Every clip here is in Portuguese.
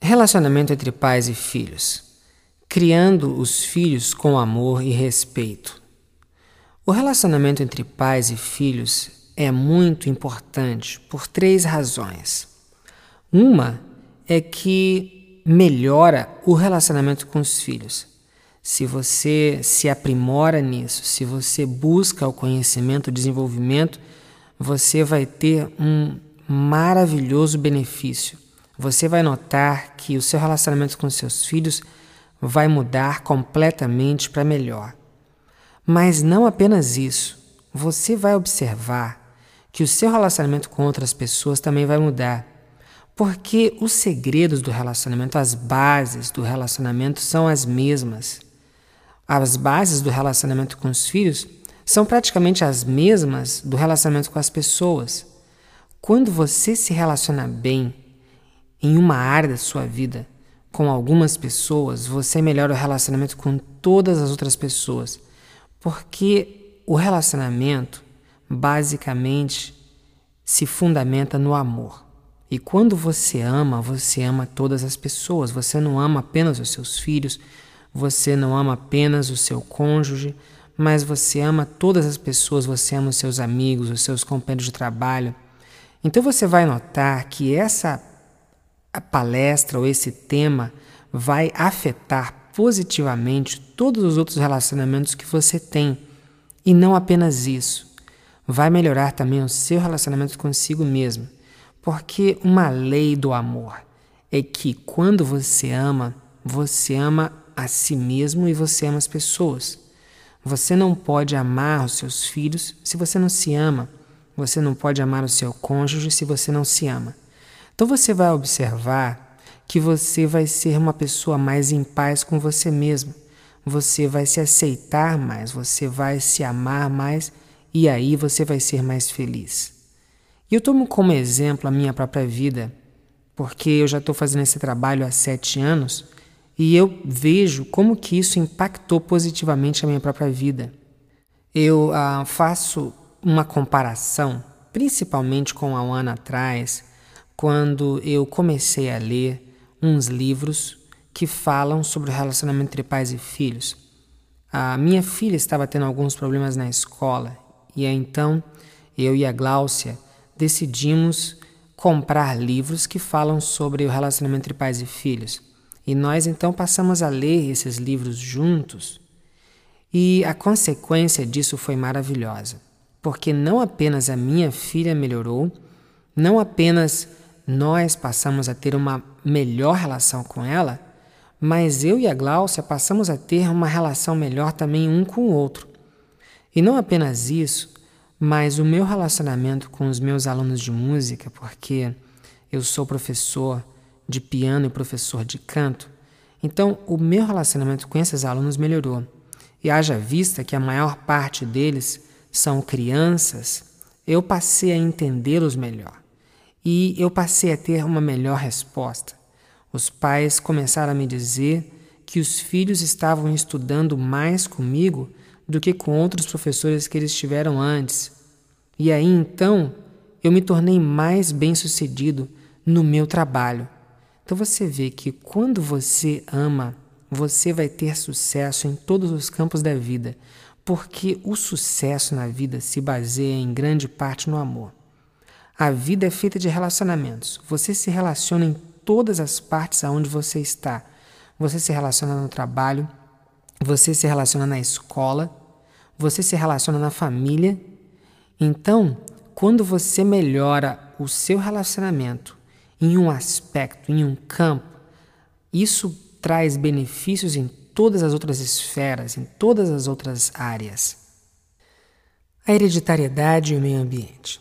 Relacionamento entre pais e filhos. Criando os filhos com amor e respeito. O relacionamento entre pais e filhos é muito importante por 3 razões. Uma é que melhora o relacionamento com os filhos. Se você se aprimora nisso, se você busca o conhecimento, o desenvolvimento, você vai ter um maravilhoso benefício. Você vai notar que o seu relacionamento com seus filhos vai mudar completamente para melhor. Mas não apenas isso. Você vai observar que o seu relacionamento com outras pessoas também vai mudar. Porque os segredos do relacionamento, as bases do relacionamento são as mesmas. As bases do relacionamento com os filhos são praticamente as mesmas do relacionamento com as pessoas. Quando você se relaciona bem em uma área da sua vida com algumas pessoas, você melhora o relacionamento com todas as outras pessoas. Porque o relacionamento basicamente se fundamenta no amor. E quando você ama todas as pessoas. Você não ama apenas os seus filhos, você não ama apenas o seu cônjuge, mas você ama todas as pessoas, você ama os seus amigos, os seus companheiros de trabalho. Então você vai notar que a palestra ou esse tema vai afetar positivamente todos os outros relacionamentos que você tem. E não apenas isso. Vai melhorar também o seu relacionamento consigo mesmo. Porque uma lei do amor é que quando você ama a si mesmo e você ama as pessoas. Você não pode amar os seus filhos se você não se ama. Você não pode amar o seu cônjuge se você não se ama. Então você vai observar que você vai ser uma pessoa mais em paz com você mesmo. Você vai se aceitar mais, você vai se amar mais e aí você vai ser mais feliz. E eu tomo como exemplo a minha própria vida, porque eu já estou fazendo esse trabalho há 7 anos e eu vejo como que isso impactou positivamente a minha própria vida. Eu faço uma comparação, principalmente com há um ano atrás, quando eu comecei a ler uns livros que falam sobre o relacionamento entre pais e filhos. A minha filha estava tendo alguns problemas na escola e então eu e a Gláucia decidimos comprar livros que falam sobre o relacionamento entre pais e filhos. E nós então passamos a ler esses livros juntos e a consequência disso foi maravilhosa, porque não apenas a minha filha melhorou, não apenas nós passamos a ter uma melhor relação com ela, mas eu e a Gláucia passamos a ter uma relação melhor também um com o outro. E não apenas isso, mas o meu relacionamento com os meus alunos de música, porque eu sou professor de piano e professor de canto, então o meu relacionamento com esses alunos melhorou. E haja vista que a maior parte deles são crianças, eu passei a entendê-los melhor. E eu passei a ter uma melhor resposta. Os pais começaram a me dizer que os filhos estavam estudando mais comigo do que com outros professores que eles tiveram antes. E aí então eu me tornei mais bem-sucedido no meu trabalho. Então você vê que quando você ama, você vai ter sucesso em todos os campos da vida, porque o sucesso na vida se baseia em grande parte no amor. A vida é feita de relacionamentos. Você se relaciona em todas as partes aonde você está. Você se relaciona no trabalho, você se relaciona na escola, você se relaciona na família. Então, quando você melhora o seu relacionamento em um aspecto, em um campo, isso traz benefícios em todas as outras esferas, em todas as outras áreas. A hereditariedade e o meio ambiente.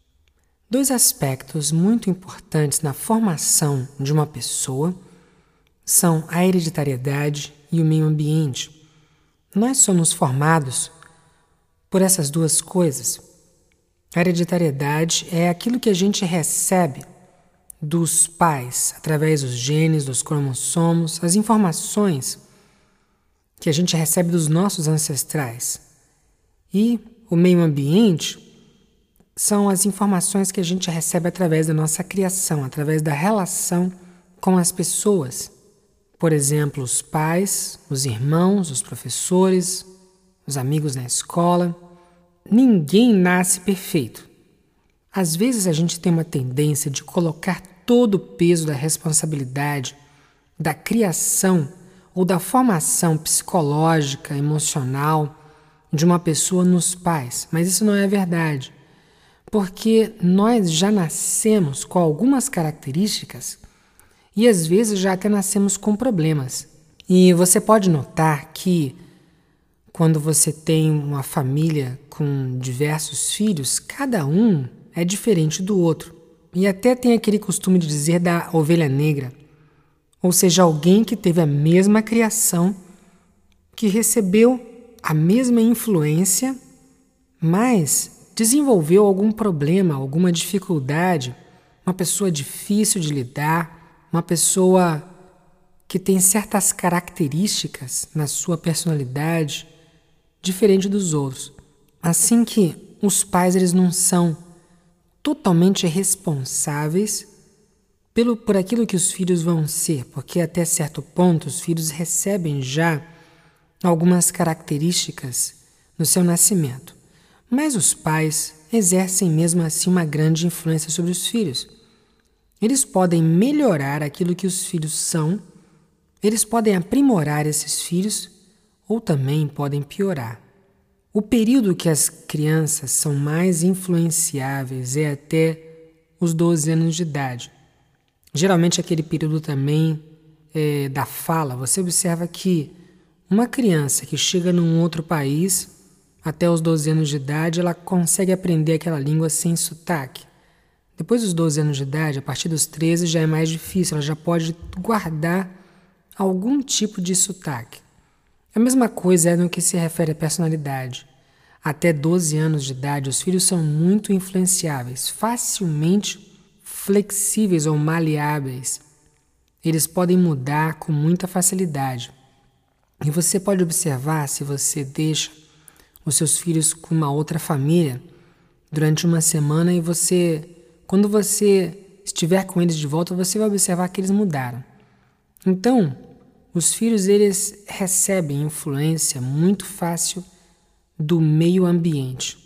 2 aspectos muito importantes na formação de uma pessoa são a hereditariedade e o meio ambiente. Nós somos formados por essas 2 coisas. A hereditariedade é aquilo que a gente recebe dos pais, através dos genes, dos cromossomos, as informações que a gente recebe dos nossos ancestrais. E o meio ambiente são as informações que a gente recebe através da nossa criação, através da relação com as pessoas. Por exemplo, os pais, os irmãos, os professores, os amigos na escola. Ninguém nasce perfeito. Às vezes a gente tem uma tendência de colocar todo o peso da responsabilidade, da criação ou da formação psicológica, emocional de uma pessoa nos pais, mas isso não é verdade, porque nós já nascemos com algumas características e às vezes já até nascemos com problemas. E você pode notar que quando você tem uma família com diversos filhos, cada um é diferente do outro. E até tem aquele costume de dizer da ovelha negra, ou seja, alguém que teve a mesma criação, que recebeu a mesma influência, mas desenvolveu algum problema, alguma dificuldade, uma pessoa difícil de lidar, uma pessoa que tem certas características na sua personalidade diferente dos outros. Assim que os pais eles não são totalmente responsáveis por aquilo que os filhos vão ser, porque até certo ponto os filhos recebem já algumas características no seu nascimento. Mas os pais exercem mesmo assim uma grande influência sobre os filhos. Eles podem melhorar aquilo que os filhos são, eles podem aprimorar esses filhos ou também podem piorar. O período que as crianças são mais influenciáveis é até os 12 anos de idade. Geralmente aquele período também da fala. Você observa que uma criança que chega num outro país, até os 12 anos de idade, ela consegue aprender aquela língua sem sotaque. Depois dos 12 anos de idade, a partir dos 13 já é mais difícil, ela já pode guardar algum tipo de sotaque. A mesma coisa é no que se refere à personalidade. Até 12 anos de idade, os filhos são muito influenciáveis, facilmente flexíveis ou maleáveis. Eles podem mudar com muita facilidade. E você pode observar se você deixa os seus filhos com uma outra família durante uma semana e quando você estiver com eles de volta, você vai observar que eles mudaram. Então, os filhos eles recebem influência muito fácil do meio ambiente.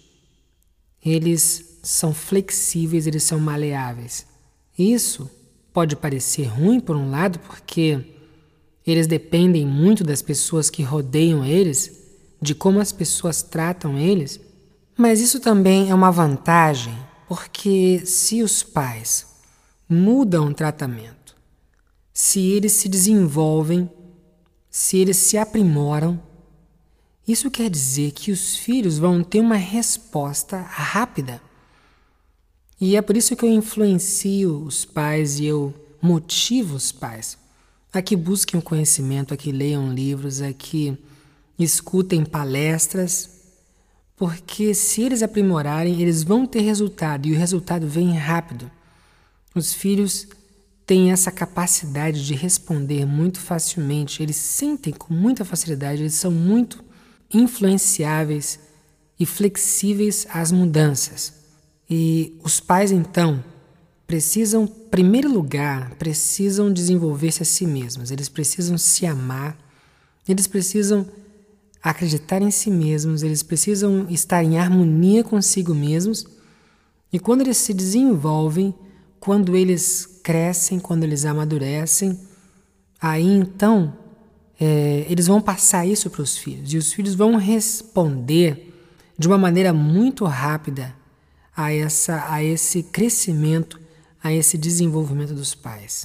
Eles são flexíveis, eles são maleáveis. Isso pode parecer ruim por um lado, porque eles dependem muito das pessoas que rodeiam eles, de como as pessoas tratam eles, mas isso também é uma vantagem, porque se os pais mudam o tratamento, se eles se desenvolvem, se eles se aprimoram, isso quer dizer que os filhos vão ter uma resposta rápida. E é por isso que eu influencio os pais e eu motivo os pais a que busquem o conhecimento, a que leiam livros, a que escutem palestras, porque se eles aprimorarem, eles vão ter resultado e o resultado vem rápido. Os filhos têm essa capacidade de responder muito facilmente, eles sentem com muita facilidade, eles são muito influenciáveis e flexíveis às mudanças. E os pais, então, precisam, em primeiro lugar, precisam desenvolver-se a si mesmos, eles precisam se amar, eles precisam acreditar em si mesmos, eles precisam estar em harmonia consigo mesmos, e quando eles se desenvolvem, quando eles crescem, quando eles amadurecem, aí então eles vão passar isso para os filhos, e os filhos vão responder de uma maneira muito rápida a esse crescimento, a esse desenvolvimento dos pais.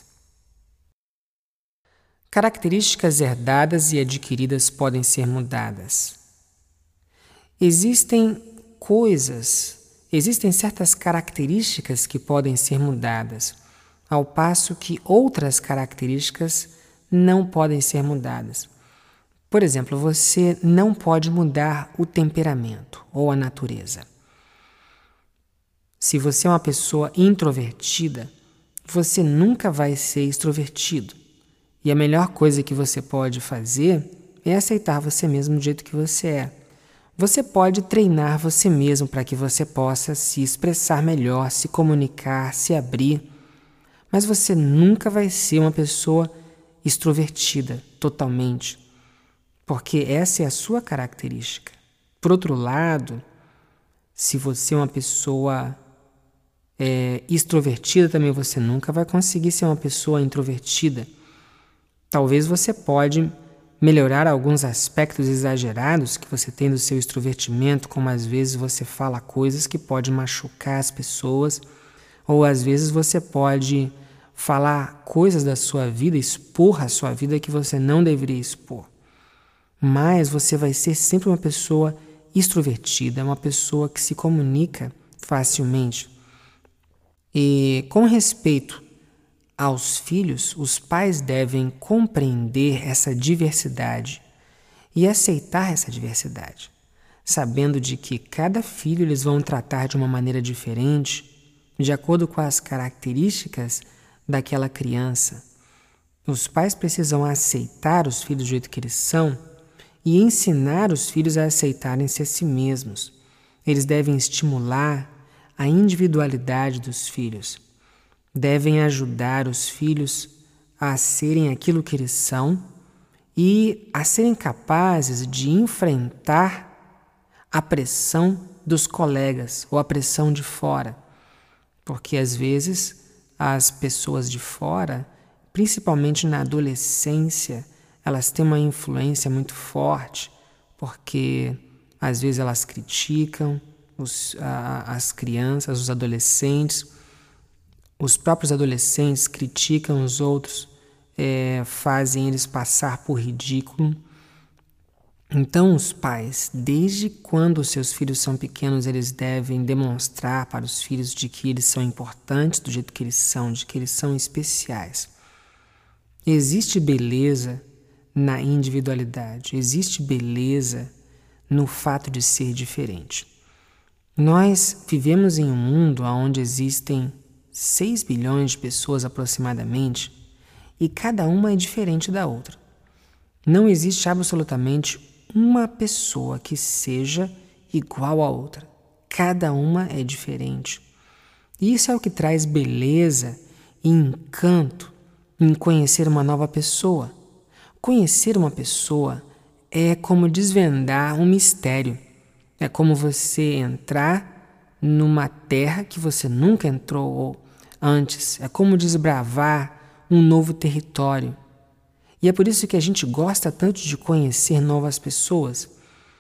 Características herdadas e adquiridas podem ser mudadas. Existem certas características que podem ser mudadas, ao passo que outras características não podem ser mudadas. Por exemplo, você não pode mudar o temperamento ou a natureza. Se você é uma pessoa introvertida, você nunca vai ser extrovertido. E a melhor coisa que você pode fazer é aceitar você mesmo do jeito que você é. Você pode treinar você mesmo para que você possa se expressar melhor, se comunicar, se abrir. Mas você nunca vai ser uma pessoa extrovertida totalmente, porque essa é a sua característica. Por outro lado, se você é uma pessoa extrovertida também, você nunca vai conseguir ser uma pessoa introvertida. Talvez você pode melhorar alguns aspectos exagerados que você tem do seu extrovertimento, como às vezes você fala coisas que podem machucar as pessoas, ou às vezes você pode falar coisas da sua vida, expor a sua vida que você não deveria expor. Mas você vai ser sempre uma pessoa extrovertida, uma pessoa que se comunica facilmente. E com respeito aos filhos, os pais devem compreender essa diversidade e aceitar essa diversidade, sabendo de que cada filho eles vão tratar de uma maneira diferente, de acordo com as características daquela criança. Os pais precisam aceitar os filhos do jeito que eles são e ensinar os filhos a aceitarem-se a si mesmos. Eles devem estimular a individualidade dos filhos. Devem ajudar os filhos a serem aquilo que eles são e a serem capazes de enfrentar a pressão dos colegas ou a pressão de fora. Porque às vezes as pessoas de fora, principalmente na adolescência, elas têm uma influência muito forte, porque às vezes elas criticam as crianças, os adolescentes. Os próprios adolescentes criticam os outros, fazem eles passar por ridículo. Então os pais, desde quando os seus filhos são pequenos, eles devem demonstrar para os filhos de que eles são importantes do jeito que eles são, de que eles são especiais. Existe beleza na individualidade, existe beleza no fato de ser diferente. Nós vivemos em um mundo onde existem 6 bilhões de pessoas aproximadamente e cada uma é diferente da outra. Não existe absolutamente uma pessoa que seja igual à outra. Cada uma é diferente. E isso é o que traz beleza e encanto em conhecer uma nova pessoa. Conhecer uma pessoa é como desvendar um mistério. É como você entrar numa terra que você nunca entrou antes. É como desbravar um novo território. E é por isso que a gente gosta tanto de conhecer novas pessoas.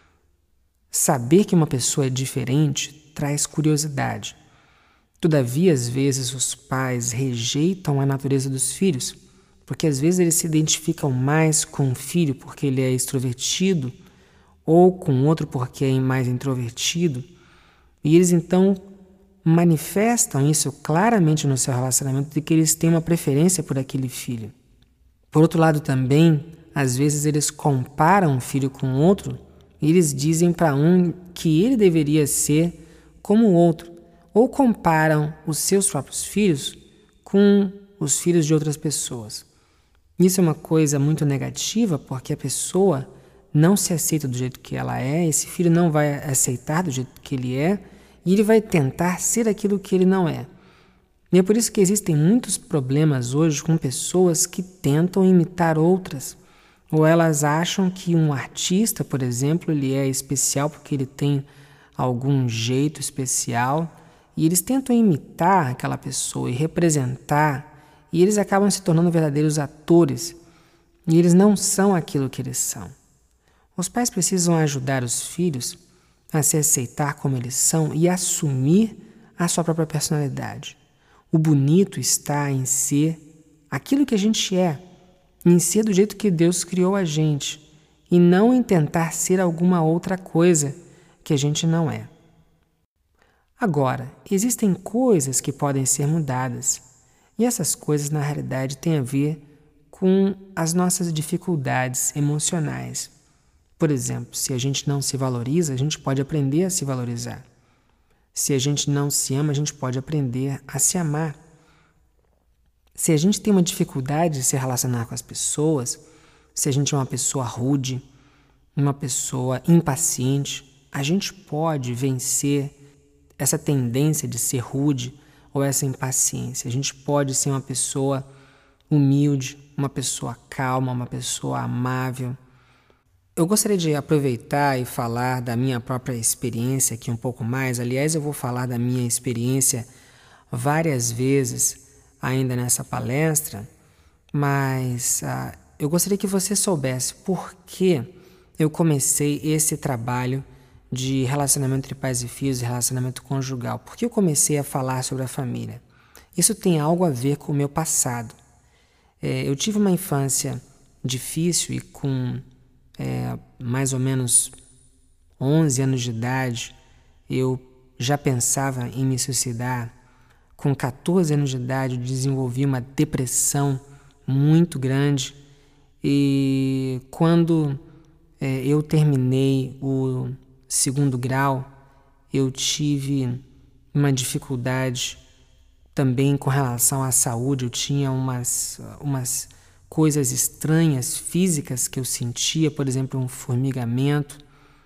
Saber que uma pessoa é diferente traz curiosidade. Todavia, às vezes, os pais rejeitam a natureza dos filhos, porque às vezes eles se identificam mais com um filho porque ele é extrovertido ou com outro porque é mais introvertido, e eles então manifestam isso claramente no seu relacionamento de que eles têm uma preferência por aquele filho. Por outro lado também, às vezes eles comparam um filho com outro e eles dizem para um que ele deveria ser como o outro, ou comparam os seus próprios filhos com os filhos de outras pessoas. Isso é uma coisa muito negativa porque a pessoa não se aceita do jeito que ela é, esse filho não vai aceitar do jeito que ele é e ele vai tentar ser aquilo que ele não é. E é por isso que existem muitos problemas hoje com pessoas que tentam imitar outras. Ou elas acham que um artista, por exemplo, ele é especial porque ele tem algum jeito especial e eles tentam imitar aquela pessoa e representar e eles acabam se tornando verdadeiros atores e eles não são aquilo que eles são. Os pais precisam ajudar os filhos a se aceitar como eles são e assumir a sua própria personalidade. O bonito está em ser aquilo que a gente é, em ser do jeito que Deus criou a gente, e não em tentar ser alguma outra coisa que a gente não é. Agora, existem coisas que podem ser mudadas, e essas coisas na realidade têm a ver com as nossas dificuldades emocionais. Por exemplo, se a gente não se valoriza, a gente pode aprender a se valorizar. Se a gente não se ama, a gente pode aprender a se amar. Se a gente tem uma dificuldade de se relacionar com as pessoas, se a gente é uma pessoa rude, uma pessoa impaciente, a gente pode vencer essa tendência de ser rude ou essa impaciência. A gente pode ser uma pessoa humilde, uma pessoa calma, uma pessoa amável. Eu gostaria de aproveitar e falar da minha própria experiência aqui um pouco mais. Aliás, eu vou falar da minha experiência várias vezes ainda nessa palestra, mas eu gostaria que você soubesse por que eu comecei esse trabalho de relacionamento entre pais e filhos e relacionamento conjugal. Por que eu comecei a falar sobre a família? Isso tem algo a ver com o meu passado. Eu tive uma infância difícil e com mais ou menos 11 anos de idade, eu já pensava em me suicidar. Com 14 anos de idade, eu desenvolvi uma depressão muito grande. E quando eu terminei o segundo grau, eu tive uma dificuldade também com relação à saúde. Eu tinha umas coisas estranhas físicas que eu sentia, por exemplo, um formigamento,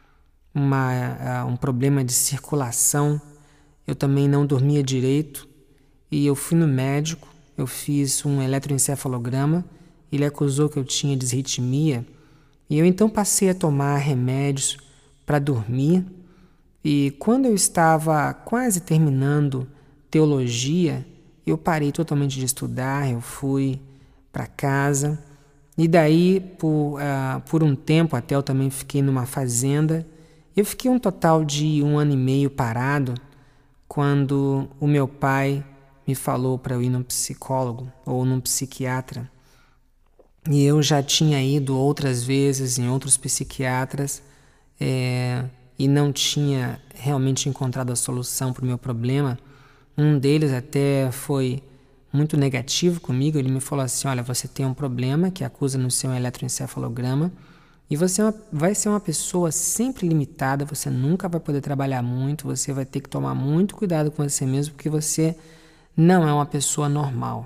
um problema de circulação. Eu também não dormia direito e eu fui no médico, eu fiz um eletroencefalograma, ele acusou que eu tinha disritmia e eu então passei a tomar remédios para dormir. E quando eu estava quase terminando teologia, eu parei totalmente de estudar, eu fui para casa e daí por um tempo até eu também fiquei numa fazenda. Eu fiquei um total de 1 ano e meio parado quando o meu pai me falou para eu ir num psicólogo ou num psiquiatra. E eu já tinha ido outras vezes em outros psiquiatras e não tinha realmente encontrado a solução para o meu problema. Um deles até foi muito negativo comigo. Ele me falou assim: olha, você tem um problema que acusa no seu eletroencefalograma e você vai ser uma pessoa sempre limitada, você nunca vai poder trabalhar muito, você vai ter que tomar muito cuidado com você mesmo, porque você não é uma pessoa normal.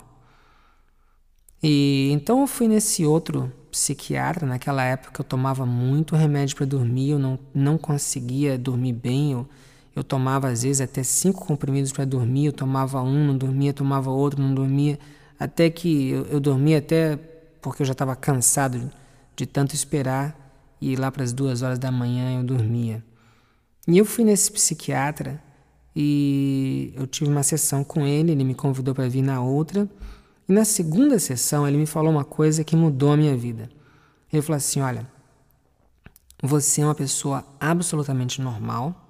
E então eu fui nesse outro psiquiatra. Naquela época eu tomava muito remédio para dormir, eu não conseguia dormir bem, eu tomava às vezes até 5 comprimidos para dormir, eu tomava um, não dormia, tomava outro, não dormia, até que eu dormia até porque eu já estava cansado de tanto esperar e lá para as 2 horas da manhã eu dormia. E eu fui nesse psiquiatra e eu tive uma sessão com ele, ele me convidou para vir na outra. E na segunda sessão ele me falou uma coisa que mudou a minha vida. Ele falou assim: olha, você é uma pessoa absolutamente normal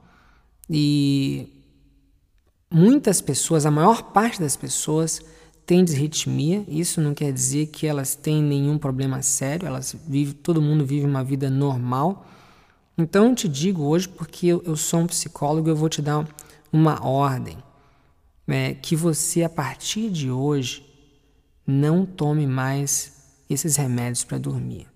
e muitas pessoas, a maior parte das pessoas tem disritmia. Isso não quer dizer que elas têm nenhum problema sério, todo mundo vive uma vida normal. Então eu te digo hoje, porque eu sou um psicólogo, eu vou te dar uma ordem, que você a partir de hoje não tome mais esses remédios para dormir.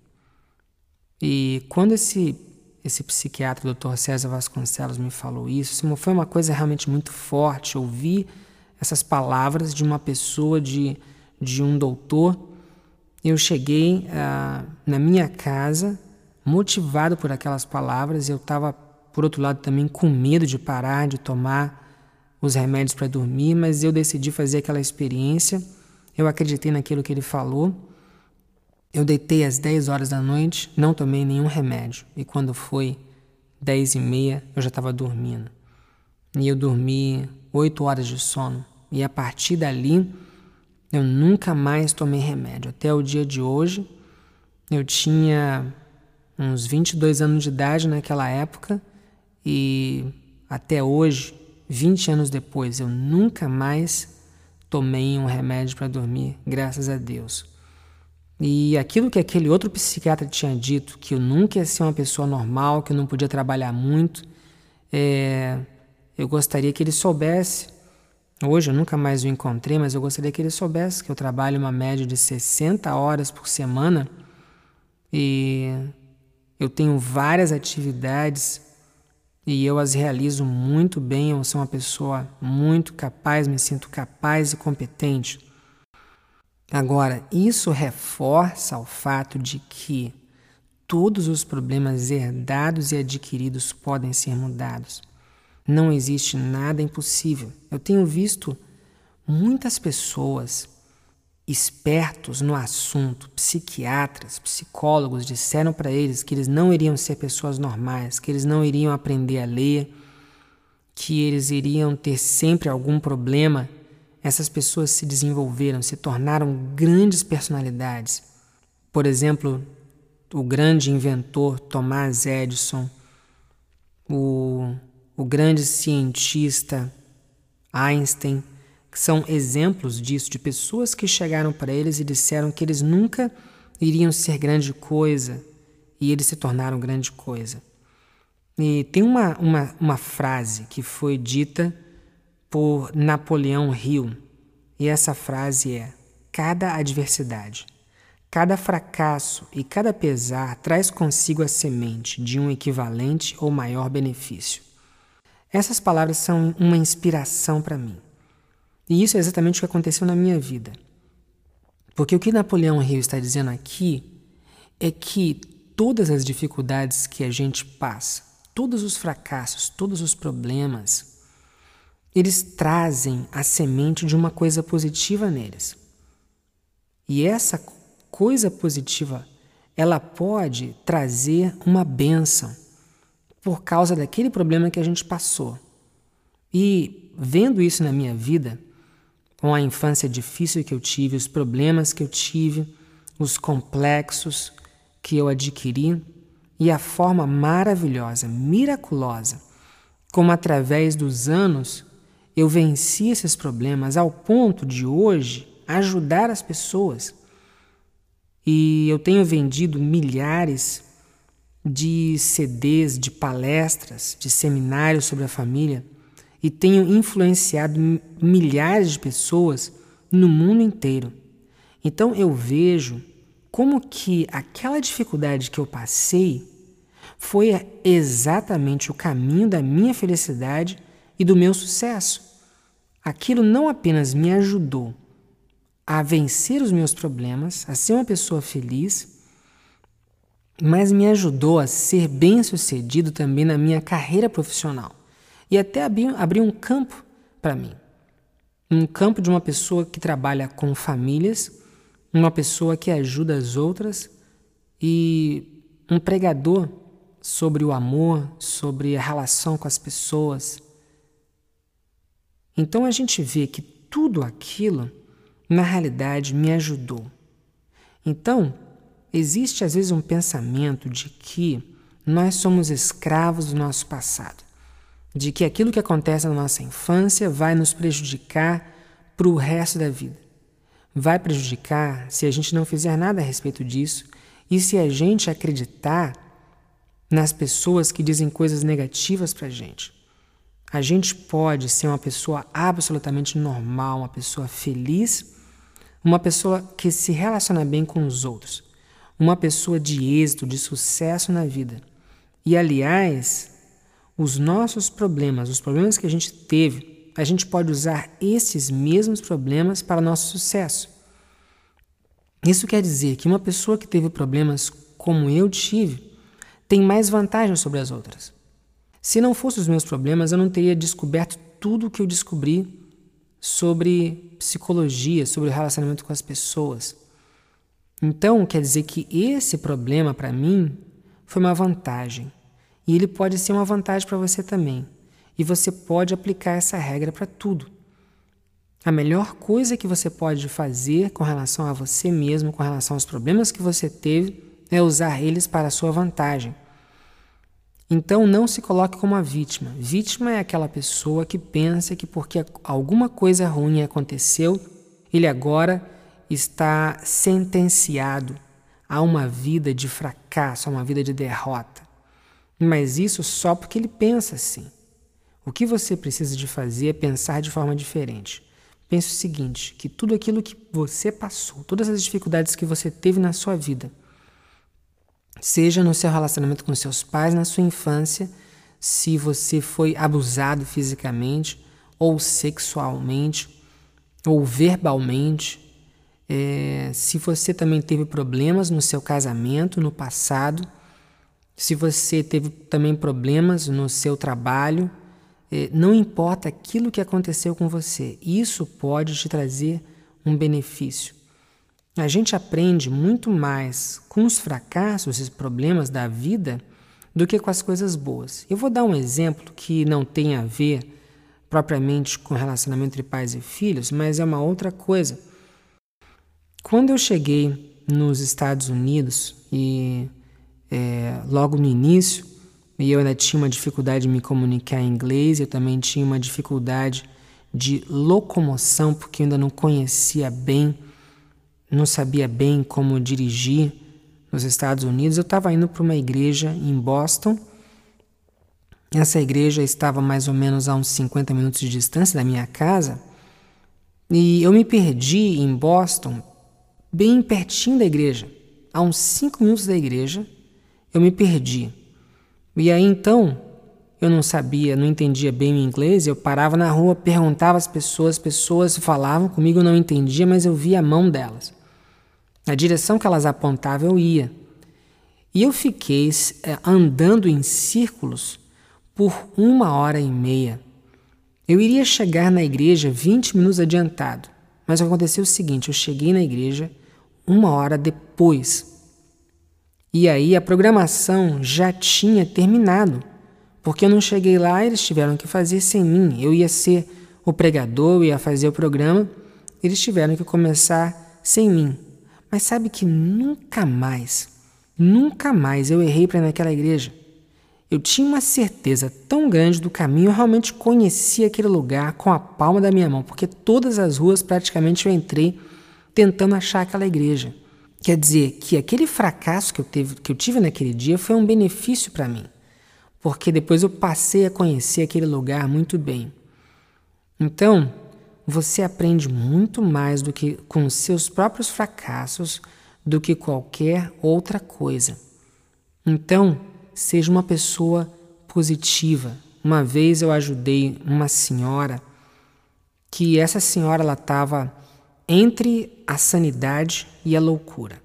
E quando esse psiquiatra, o Dr. César Vasconcelos, me falou isso, foi uma coisa realmente muito forte. Ouvir essas palavras de uma pessoa, de um doutor. Eu cheguei na minha casa motivado por aquelas palavras. Eu estava, por outro lado, também com medo de parar de tomar os remédios para dormir, mas eu decidi fazer aquela experiência. Eu acreditei naquilo que ele falou. Eu deitei às 10 horas da noite, não tomei nenhum remédio. E quando foi 10h30, eu já estava dormindo. E eu dormi 8 horas de sono. E a partir dali, eu nunca mais tomei remédio. Até o dia de hoje, eu tinha uns 22 anos de idade naquela época. E até hoje, 20 anos depois, eu nunca mais tomei um remédio para dormir, graças a Deus. E aquilo que aquele outro psiquiatra tinha dito, que eu nunca ia ser uma pessoa normal, que eu não podia trabalhar muito, eu gostaria que ele soubesse. Hoje eu nunca mais o encontrei, mas eu gostaria que ele soubesse que eu trabalho uma média de 60 horas por semana e eu tenho várias atividades e eu as realizo muito bem. Eu sou uma pessoa muito capaz, me sinto capaz e competente. Agora, isso reforça o fato de que todos os problemas herdados e adquiridos podem ser mudados. Não existe nada impossível. Eu tenho visto muitas pessoas espertos no assunto, psiquiatras, psicólogos, disseram para eles que eles não iriam ser pessoas normais, que eles não iriam aprender a ler, que eles iriam ter sempre algum problema. Essas pessoas se desenvolveram, se tornaram grandes personalidades. Por exemplo, o grande inventor Thomas Edison, o grande cientista Einstein, que são exemplos disso, de pessoas que chegaram para eles e disseram que eles nunca iriam ser grande coisa, e eles se tornaram grande coisa. E tem uma frase que foi dita por Napoleão Hill, e essa frase é: cada adversidade, cada fracasso e cada pesar traz consigo a semente de um equivalente ou maior benefício. Essas palavras são uma inspiração para mim. E isso é exatamente o que aconteceu na minha vida. Porque o que Napoleão Hill está dizendo aqui é que todas as dificuldades que a gente passa, todos os fracassos, todos os problemas, eles trazem a semente de uma coisa positiva neles. E essa coisa positiva, ela pode trazer uma bênção por causa daquele problema que a gente passou. E vendo isso na minha vida, com a infância difícil que eu tive, os problemas que eu tive, os complexos que eu adquiri e a forma maravilhosa, miraculosa, como através dos anos eu venci esses problemas ao ponto de hoje ajudar as pessoas. E eu tenho vendido milhares de CDs, de palestras, de seminários sobre a família, e tenho influenciado milhares de pessoas no mundo inteiro. Então eu vejo como que aquela dificuldade que eu passei foi exatamente o caminho da minha felicidade e do meu sucesso. Aquilo não apenas me ajudou a vencer os meus problemas, a ser uma pessoa feliz, mas me ajudou a ser bem-sucedido também na minha carreira profissional. E até abrir um campo para mim. Um campo de uma pessoa que trabalha com famílias, uma pessoa que ajuda as outras e um pregador sobre o amor, sobre a relação com as pessoas. Então a gente vê que tudo aquilo, na realidade, me ajudou. Então, existe às vezes um pensamento de que nós somos escravos do nosso passado, de que aquilo que acontece na nossa infância vai nos prejudicar para o resto da vida. Vai prejudicar se a gente não fizer nada a respeito disso e se a gente acreditar nas pessoas que dizem coisas negativas para a gente. A gente pode ser uma pessoa absolutamente normal, uma pessoa feliz, uma pessoa que se relaciona bem com os outros, uma pessoa de êxito, de sucesso na vida. E, aliás, os nossos problemas, os problemas que a gente teve, a gente pode usar esses mesmos problemas para o nosso sucesso. Isso quer dizer que uma pessoa que teve problemas como eu tive, tem mais vantagem sobre as outras. Se não fossem os meus problemas, eu não teria descoberto tudo o que eu descobri sobre psicologia, sobre o relacionamento com as pessoas. Então, quer dizer que esse problema, para mim, foi uma vantagem. E ele pode ser uma vantagem para você também. E você pode aplicar essa regra para tudo. A melhor coisa que você pode fazer com relação a você mesmo, com relação aos problemas que você teve, é usar eles para a sua vantagem. Então não se coloque como a vítima. Vítima é aquela pessoa que pensa que porque alguma coisa ruim aconteceu, ele agora está sentenciado a uma vida de fracasso, a uma vida de derrota. Mas isso só porque ele pensa assim. O que você precisa de fazer é pensar de forma diferente. Pense o seguinte, que tudo aquilo que você passou, todas as dificuldades que você teve na sua vida, seja no seu relacionamento com seus pais na sua infância, se você foi abusado fisicamente, ou sexualmente, ou verbalmente, se você também teve problemas no seu casamento no passado, se você teve também problemas no seu trabalho, não importa aquilo que aconteceu com você, isso pode te trazer um benefício. A gente aprende muito mais com os fracassos e problemas da vida do que com as coisas boas. Eu vou dar um exemplo que não tem a ver propriamente com relacionamento entre pais e filhos, mas é uma outra coisa. Quando eu cheguei nos Estados Unidos e logo no início, e eu ainda tinha uma dificuldade de me comunicar em inglês, eu também tinha uma dificuldade de locomoção, porque eu ainda não conhecia bem, não sabia bem como dirigir nos Estados Unidos. Eu estava indo para uma igreja em Boston. Essa igreja estava mais ou menos a uns 50 minutos de distância da minha casa, e eu me perdi em Boston, bem pertinho da igreja, a uns 5 minutos da igreja, eu me perdi. E aí então, eu não sabia, não entendia bem o inglês, eu parava na rua, perguntava às pessoas, as pessoas falavam comigo, eu não entendia, mas eu via a mão delas. Na direção que elas apontavam, eu ia. E eu fiquei andando em círculos por 1h30. Eu iria chegar na igreja 20 minutos adiantado, mas aconteceu o seguinte, eu cheguei na igreja 1 hora depois. E aí a programação já tinha terminado, porque eu não cheguei lá, eles tiveram que fazer sem mim. Eu ia ser o pregador, eu ia fazer o programa, eles tiveram que começar sem mim. Mas sabe que nunca mais eu errei para ir naquela igreja. Eu tinha uma certeza tão grande do caminho, eu realmente conhecia aquele lugar com a palma da minha mão, porque todas as ruas praticamente eu entrei tentando achar aquela igreja. Quer dizer que aquele fracasso que eu tive naquele dia foi um benefício para mim, porque depois eu passei a conhecer aquele lugar muito bem. Então, você aprende muito mais do que com os seus próprios fracassos do que qualquer outra coisa. Então, seja uma pessoa positiva. Uma vez eu ajudei uma senhora que essa senhora ela estava entre a sanidade e a loucura.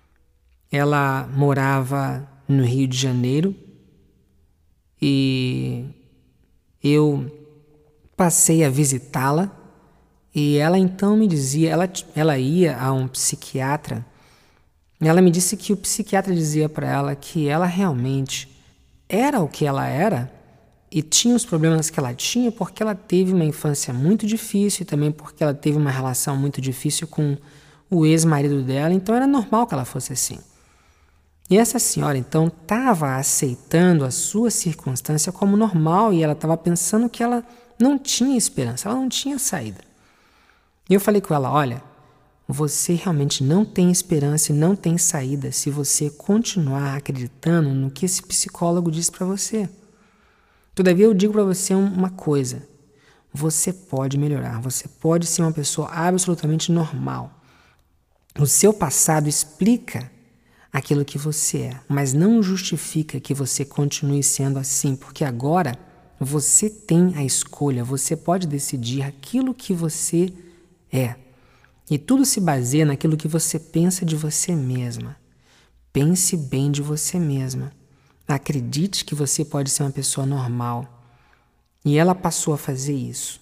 Ela morava no Rio de Janeiro e eu passei a visitá-la e ela então me dizia, ela ia a um psiquiatra, e ela me disse que o psiquiatra dizia para ela que ela realmente era o que ela era e tinha os problemas que ela tinha porque ela teve uma infância muito difícil e também porque ela teve uma relação muito difícil com o ex-marido dela, então era normal que ela fosse assim. E essa senhora então estava aceitando a sua circunstância como normal e ela estava pensando que ela não tinha esperança, ela não tinha saída. E eu falei com ela, olha, você realmente não tem esperança e não tem saída se você continuar acreditando no que esse psicólogo disse para você. Todavia eu digo para você uma coisa, você pode melhorar, você pode ser uma pessoa absolutamente normal. O seu passado explica aquilo que você é, mas não justifica que você continue sendo assim, porque agora você tem a escolha, você pode decidir aquilo que você é. E tudo se baseia naquilo que você pensa de você mesma. Pense bem de você mesma. Acredite que você pode ser uma pessoa normal. E ela passou a fazer isso.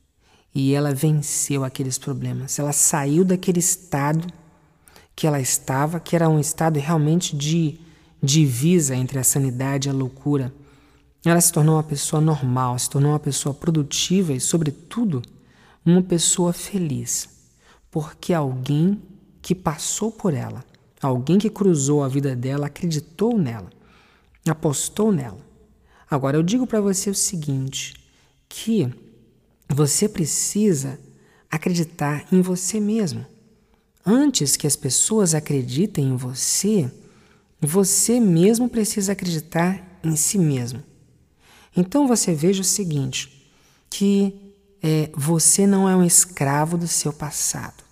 E ela venceu aqueles problemas. Ela saiu daquele estado que ela estava, que era um estado realmente de divisa entre a sanidade e a loucura. Ela se tornou uma pessoa normal, se tornou uma pessoa produtiva e, sobretudo, uma pessoa feliz. Porque alguém que passou por ela, alguém que cruzou a vida dela, acreditou nela, apostou nela. Agora, eu digo para você o seguinte, que você precisa acreditar em você mesmo. Antes que as pessoas acreditem em você, você mesmo precisa acreditar em si mesmo. Então você veja o seguinte, que você não é um escravo do seu passado.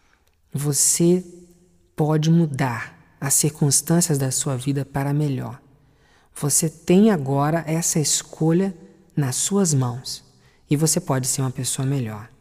Você pode mudar as circunstâncias da sua vida para melhor. Você tem agora essa escolha nas suas mãos e você pode ser uma pessoa melhor.